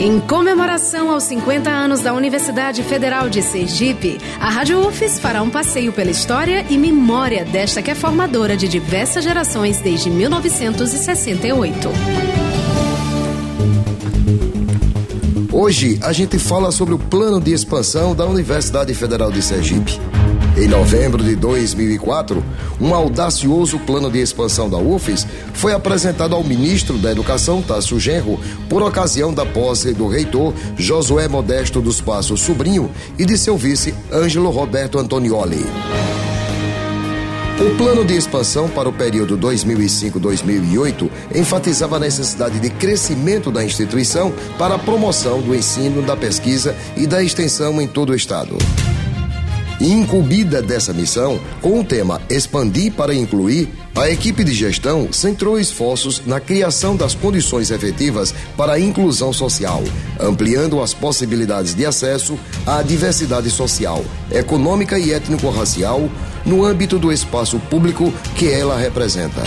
Em comemoração aos 50 anos da Universidade Federal de Sergipe, a Rádio UFES fará um passeio pela história e memória desta que é formadora de diversas gerações desde 1968. Hoje a gente fala sobre o plano de expansão da Universidade Federal de Sergipe. Em novembro de 2004, um audacioso plano de expansão da UFES foi apresentado ao ministro da Educação, Tássio Genro, por ocasião da posse do reitor Josué Modesto dos Passos Sobrinho e de seu vice Ângelo Roberto Antonioli. O plano de expansão para o período 2005-2008 enfatizava a necessidade de crescimento da instituição para a promoção do ensino, da pesquisa e da extensão em todo o estado. Incumbida dessa missão, com o tema Expandir para Incluir, a equipe de gestão centrou esforços na criação das condições efetivas para a inclusão social, ampliando as possibilidades de acesso à diversidade social, econômica e étnico-racial no âmbito do espaço público que ela representa.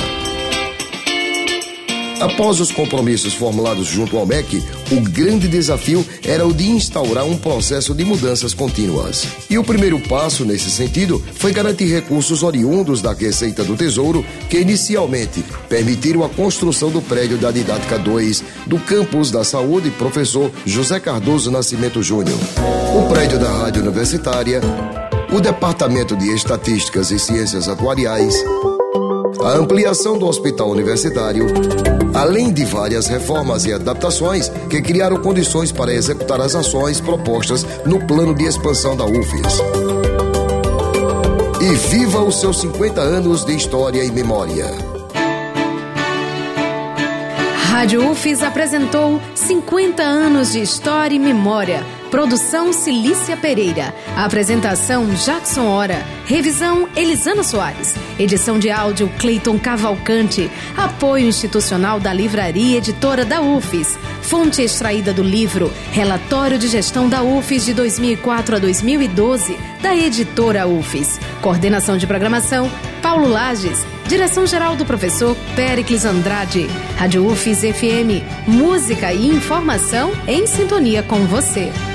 Após os compromissos formulados junto ao MEC, o grande desafio era o de instaurar um processo de mudanças contínuas. E o primeiro passo nesse sentido foi garantir recursos oriundos da Receita do Tesouro, que inicialmente permitiram a construção do prédio da Didática 2 do Campus da Saúde Professor José Cardoso Nascimento Júnior, o prédio da Rádio Universitária, o Departamento de Estatísticas e Ciências Atuariais, a ampliação do Hospital Universitário, além de várias reformas e adaptações que criaram condições para executar as ações propostas no plano de expansão da UFES. E viva os seus 50 anos de história e memória! Rádio UFES apresentou 50 anos de história e memória. Produção Cilícia Pereira. Apresentação Jackson Hora. Revisão Elisana Soares. Edição de áudio Cleiton Cavalcante. Apoio institucional da Livraria Editora da UFES. Fonte extraída do livro Relatório de Gestão da UFES de 2004 a 2012 da Editora UFES. Coordenação de programação Paulo Lages. Direção-geral do professor Péricles Andrade. Rádio UFES FM. Música e informação em sintonia com você.